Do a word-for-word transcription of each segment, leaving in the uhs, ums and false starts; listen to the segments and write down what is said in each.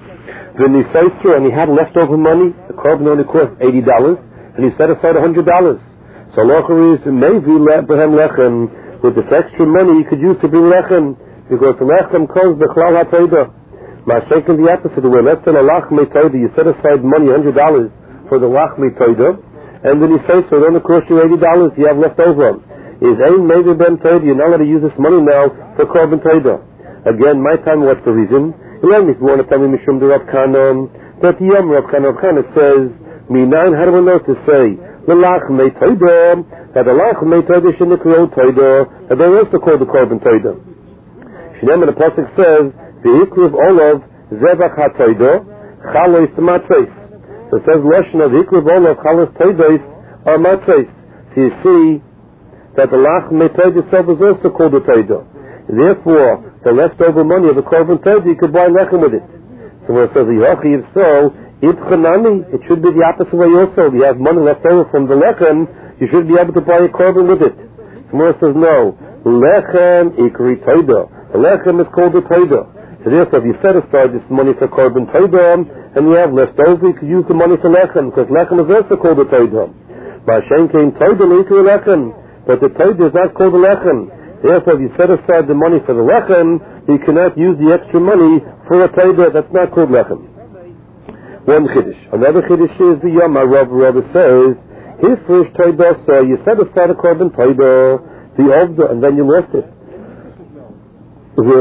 Then he says to and he had leftover money. The korban only cost eighty dollars, and he set aside a hundred dollars. So locher is maybe lehem lechem. With this extra money, he could use to bring lechem, because the lechem comes the klal ha'toida. Ma'ashekin the opposite way. Let's say a lachmei toida, you set aside money, hundred dollars for the lachmei toida, and then he says so it only cost you eighty dollars. You have left over. Is ein maybe ben toida? You're not allowed to use this money now for korban toida. Again, my time. What's the reason? Even if you want to tell me mishum de Rav Kana, but yom Rav Kana Rav Kana says minayin. How do we know to say the lachmei toida? That the lachmei toida shenikro toida, that they're also called the korban toida. Shneim and the pasuk says. The Hikriv Olav Zevach HaToido Chalois Matzos. So it says Lashon of the Hikriv Olav Chalois Toidos are Matzos. So you see that the Lach Metoid itself is also called a Toido. Therefore, the leftover money of the korban Toido, you could buy lechem with it. So when it says Yochi, if so, Ibchanani, it should be the opposite way also. If you have money left over from the lechem, you should be able to buy a korban with it. So when it says no, Lechem Ikri Toido. The lechem is called a Toido. So therefore, if you set aside this money for korban toida and you have left over, you could use the money for lechem, because lechem is also called a toida. Ma'ashen came toida l'ikri lechem, but the toida is not called a lechem. Therefore, if you set aside the money for the lechem, you cannot use the extra money for a toida that's not called lechem. One chiddush. Another chiddush is the yom. Rav Rav says, hifresh toida, so you set aside a korban toida, the ovda, and then you lost it. And then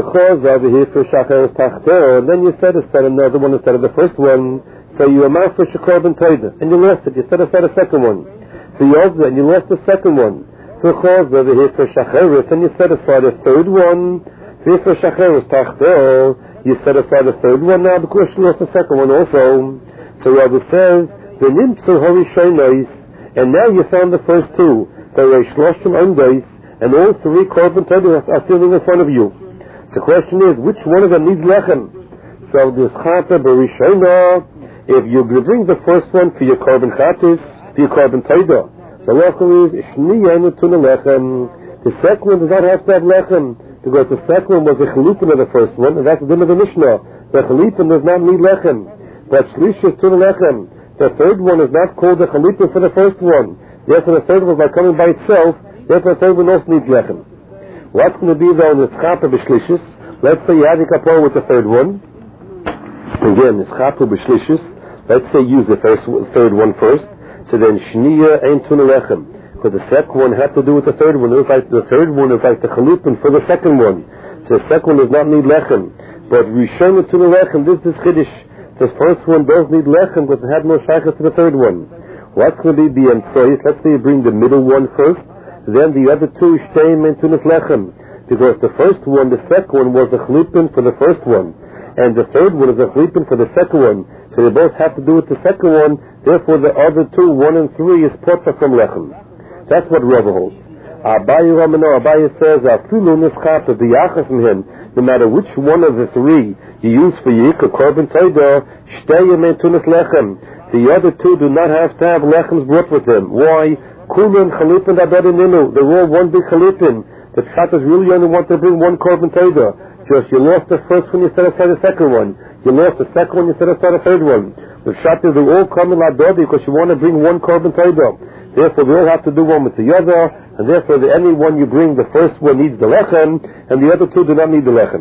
you set aside another one instead of the first one, so you amount for korban toida, and you lost it. You set aside a second one, and you lost the second one. And you set aside a third one. You set aside a third one now because you lost the second one also. So Rabbi says, and now you found the first two, and all three korban toida are sitting in front of you. So the question is, which one of them needs lechem? So this chata b'rishona, if you bring the first one for your korban chatis, for your korban toida, the lechem is shniyenu tuna lechem. The second one does not have to have lechem, because the second one was the chalipin of the first one, and that's the din of the Mishnah. The chalipin does not need lechem, but shlish is tuna lechem. The third one is not called the chalipin for the first one. Therefore, the third one is not coming by itself. Therefore, the third one also needs lechem. What's going to be though in the schapa b'shlishis? Let's say you had a kapor with the third one. Again, the schapa b'shlishis. Let's say use the first, third one first. So then shniya ain't tuna lechem, because the second one had to do with the third one. In fact, the third one is like the chalipin for the second one. So the second one does not need lechem. But rishon tuna lechem. This is chiddush. The first one does need lechem because it had no shaykhs to the third one. What's going to be the employees? Let's say you bring the middle one first. Then the other two shteim and tunas lechem, because the first one, the second one was the chalipin for the first one, and the third one is a chalipin for the second one. So they both have to do with the second one. Therefore, the other two, one and three, is pota from lechem. That's what Rava holds. Abaye Ramano, Abaye says, "Afilu nischata b'yachas him." No matter which one of the three you use for yikah korban toida, shteyim and tunas lechem. The other two do not have to have lechems brought with them. Why? Kulun chalipin adadininu. They're all one big chalipin. The pshat is really only want to bring one korban toida. Just you lost the first one, you set aside the second one. You lost the second one, you set aside the third one. The pshat is they all come in ladodi because you want to bring one korban toida. Therefore, they all have to do one with the other, and therefore, the any one you bring, the first one needs the lechem, and the other two do not need the lechem.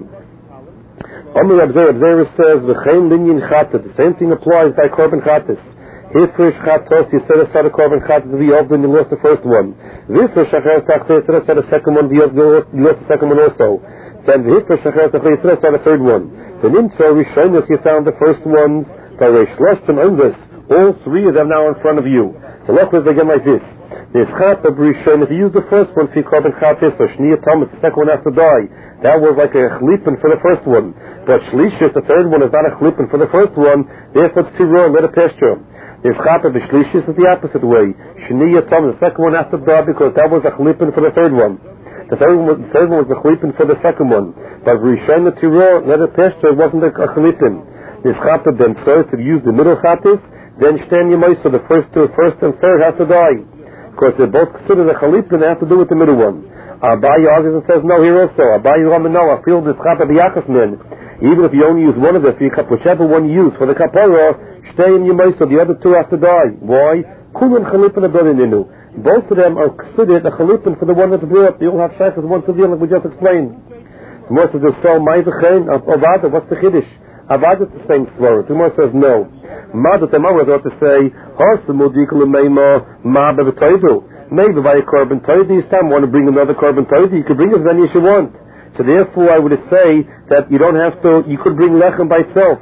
Amir Abzer Abzer says, "V'chein linyin chatat." The same thing applies by korban chatas. Hifresh chatos, you set aside a korban chatas v'yov, then you lost the first one. V'hifresh shacharis tachto, you set aside the second one v'yov, you lost the second one also. Then v'hifresh shacharis tachto, you set aside the third one. The nimtza rishonos, you found the first ones. By reishloshtem ongus, all three of them now in front of you. So look what they get like this. There's chata b'rishon. If you use the first one for korban chatas, or shniya thomas, the second one has to die. That was like a chlipin for the first one. But shlishis, the third one, is not a chlipin for the first one. Therefore, it's too wrong. Let it pasture. There's chata b'shlishis is the opposite way. Shniya thomas, the second one has to die because that was a chlipin for the third one. The third one, the third one was a chlipin for the second one. But b'rishon the tiro, let it pasture. It wasn't a chlipin. There's chata ben so to use the middle chatas. Then stand your mice, so the first two, first and third have to die. Because they're both considered a chalipin, they have to do with the middle one. Abaye argues and says, no, here also. Abaye Ramano, I feel this chata b'yachas men. Even if you only use one of them, whichever one you use for the kapara, stay in your so the other two have to die. Why? Kulun chalipin abodininu. Both of them are considered a chalipin for the one that's brought. They all have shaykhs one to the other, like we just explained. So Gemara says, so my v'chein of avada. What's the chiddush? Avada is the same svara. The Gemara says no. Ma the Tamar was to say harsamudikul meima ma bevetoidu. Maybe by a korban toidi, this time want to bring another korban toidi. You can bring as many as you want. So therefore, I would say that you don't have to. You could bring lechem by itself.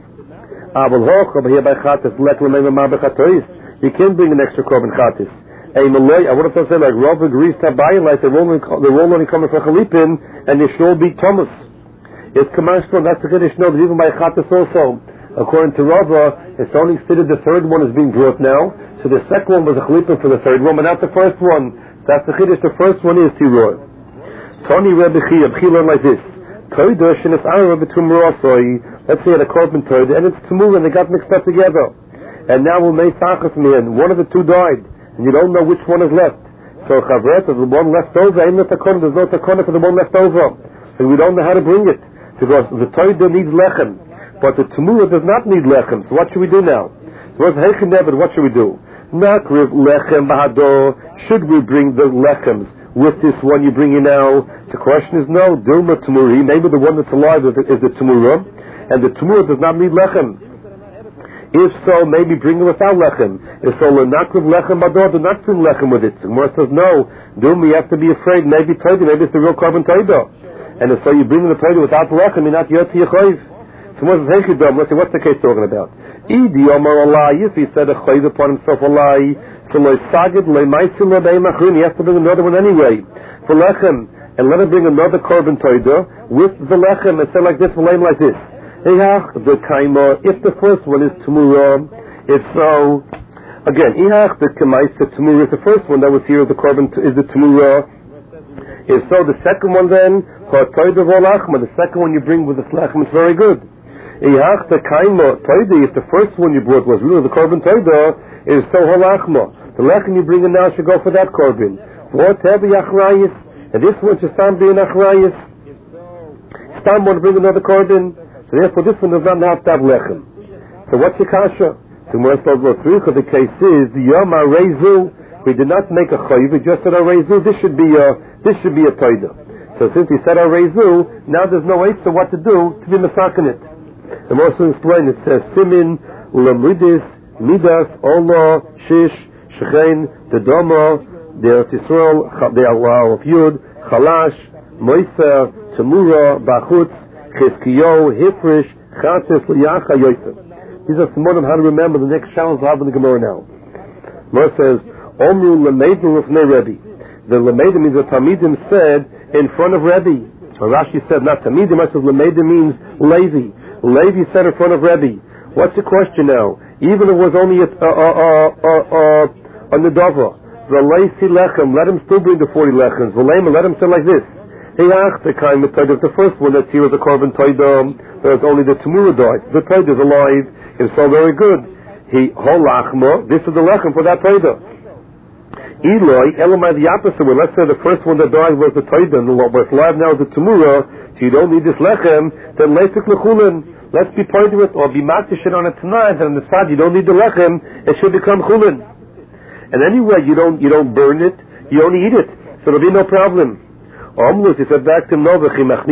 You can bring an extra korban chatis. Hey, Malay, I would have to say like Rav agrees to buy like they're only they're only coming for chalipin and they should all be Thomas. It's commercial. That's the Kiddush. No, but even by chatis also, according to Rava, it's only stated the third one is being brought now. So the second one was a chalipin for the third one, but not the first one. That's the Kiddush. The first one is tiror. Tony Rebbe Chi, Chi learned like this. Toidush and it's Ara between Merosoi. Let's say at a korban toid, and it's Tumur, and they got mixed up together. And now we'll make Sachas man. One of the two died, and you don't know which one is left. So Chavret, the one left over, ain't no takona, there's no takona for the one left over. And we don't know how to bring it. Because the toid needs lechem, but the Tumur does not need lechem. So what should we do now? So what's Heichen Nebet, what should we do? Nakriv lechem bahado. Should we bring the lechems with this one you bring in now? The question is no. Dilma Tumuri, maybe the one that's alive is the, is the Tumura, and the Tumura does not need lechem. If so, maybe bring it without lechem. If so, lenakriv lechem bador, do not bring lechem with it. So Gemara says no. Dilma, you have to be afraid. Maybe toida, maybe it's the real korban toida. And if so, you bring the toida without lechem, you're not yotzi yechoiv. So Gemara says, hey Kedom, let's see, what's the case talking about? Idi Omar Allah, if he said a choiv upon himself Allah, so lo sagid lo maisil lo be'imachrin, he has to bring another one anyway for lechem, and let him bring another korban toida with the lechem and say like this, lame like this. Ihach the kaima. If the first one is tumura, if so, again, ihach the kamaisa tumura is the first one that was here. The korban is the tumura. If so, the second one then for toida volachma. The second one you bring with the lechem is very good. Ihach the kaima toida. If the first one you brought was really the korban toida, is so halachma. The lechem you bring in now should go for that korban. Whatever achrayis, and this one should stand being achrayis. Stand want to bring another korban. So therefore, this one does not have to have lechem. So what's the kasha? So the case is the yama rezu. We did not make a chayiv. We just said a rezu. This should be a this should be a toida. So since he said a rezu, now there's no way to what to do to be masakin it. The Moshe explained. It says simin ulamridis midas Allah shish shechein dedama the Yisrael the Allah of Yud chalash moiser tamura bachutz. Chizkiyo, Hifrish, Chatzis, Liyacha, Yosef. These are some of them how to remember the next challenge we'll have in the Gemara now. Gemara says, Omru Lemeidim Lefnei Rebbe. The Lemeidim means what Talmidim said in front of Rebbe. So Rashi said not Talmidim, I said Lemeidim means Levi. Levi said in front of Rebbe. What's the question now? Even if it was only a, a, a, a, a, a Nedava, the Leisi Lechem, let him still bring the forty Lechems. Velema, let him say like this. The kind of the first one that's here is a korban toida. There's only the tumura died. The toida is alive. It's so very good. He holachma. This is the lechem for that toida. Eloi elamai the opposite way. Let's say the first one that died was the toida, and what's alive now is the tumura. So you don't need this lechem. Then leifik lechulin. Let's be pointing with or be makdishin on it tonight. And on the side you don't need the lechem. It should become chulin. And anyway, you don't you don't burn it. You only eat it. So there'll be no problem. Omlus, he said back to him, no, you don't have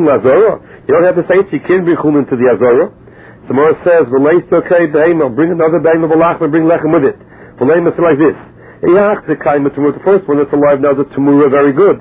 to say it, you can't bring chulin to the azara. The Gemara says, bring another behemah of and bring lechem with it. V'leim is like this. The first one that's alive now is a tumura, very good.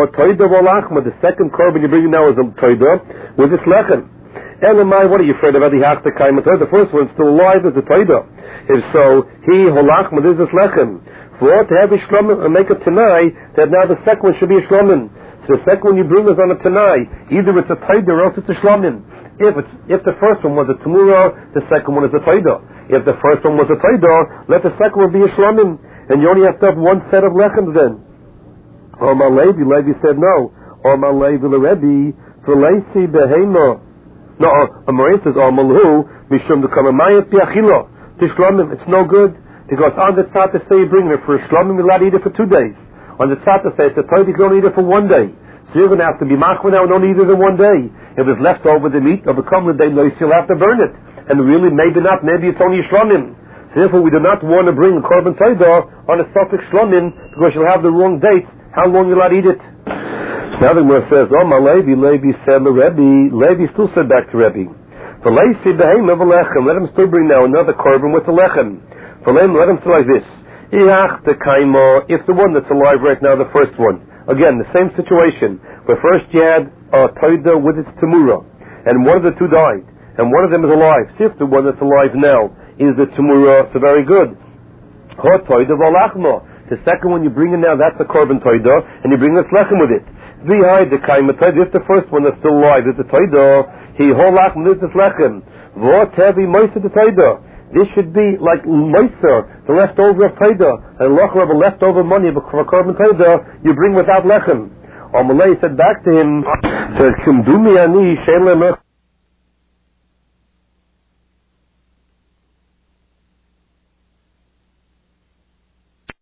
The second korban you're bringing now is a toida with this lechem. Elamai, what are you afraid about? The first one still alive is the toida. If so, he, holachma, this is lechem. For all to have a shlomin and make a tanai, that now the second one should be a shlomin. So the second one you bring is on a tanai. Either it's a taida or else it's a shlomin. If it's, if the first one was a tamura, the second one is a taida. If the first one was a taida, let the second one be a shlomin. And you only have to have one set of lechems then. Omar Levi, Levi said no. Omar Levi l'Rebbe, for Leisi behema. No, Amorim says, Omar Hu, Mishum d'kamamayat bi'achilo. To shlomin, it's no good. Because on the tzata say you bring it for a shlomim, you're allowed to eat it for two days. On the tzata say it's a toid, you can only eat it for one day. So you're going to have to be machmir now and only eat it in one day. If it's left over the meat, or become the day noise, you'll have to burn it. And really, maybe not, maybe it's only shlonim. So therefore we do not want to bring a korban todah on a suffix shlonim, because you'll have the wrong dates, how long you'll not eat it. Now the Gemara says, oh my Levi, Levi said to Rebbe, Levi still said back to Rebbe, for Leisi behem of a lechem, let him still bring now another korban with a lechem. For Leim, let him say like this, Iach the kaimo, if the one that's alive right now, the first one. Again, the same situation, where first you had a todah with its tamura, and one of the two died, and one of them is alive. See if the one that's alive now is the tamura, so very good. Hot todah v'alachma. The second one you bring in now, that's a korban todah, and you bring this lechem with it. V'hai the kaima todah, if the first one that's still alive is the todah, he holachm, this is lechem. V'ot heavy moisa the todah. This should be like moiser, the leftover of todah, and locher of a leftover money for korban todah, you bring without lechem. Amalei said back to him, said,